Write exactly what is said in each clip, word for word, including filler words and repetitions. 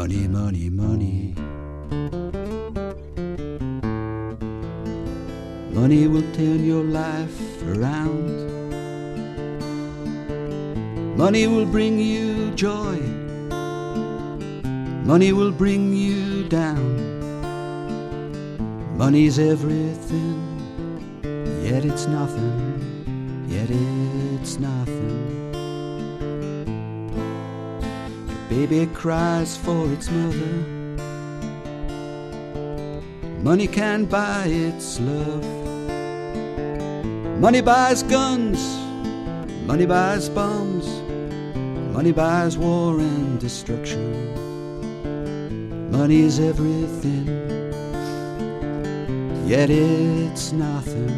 Money, money, money. Money will turn your life around. Money will bring you joy. Money will bring you down. Money's everything, yet it's nothing, yet it's nothing. A baby cries for its mother. Money can't buy its love. Money buys guns, money buys bombs, money buys war and destruction. Money's everything, yet it's nothing.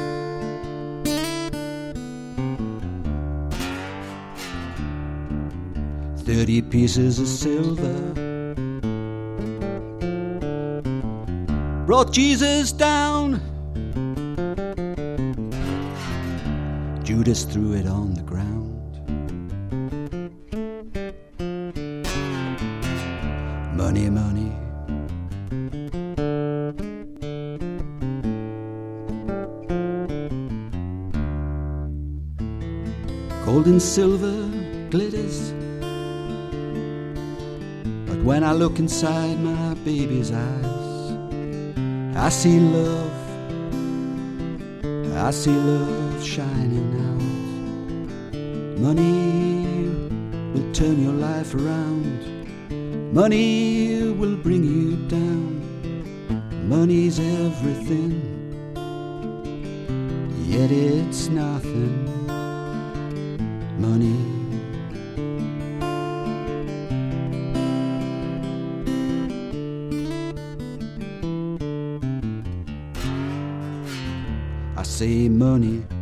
Thirty pieces of silver brought Jesus down. Judas threw it on the ground. Money, money. Gold and silver glitters, but when I look inside my baby's eyes, I see love, I see love shining out. Money will turn your life around. Money will bring you down. Money's everything, yet it's nothing. Money. I say money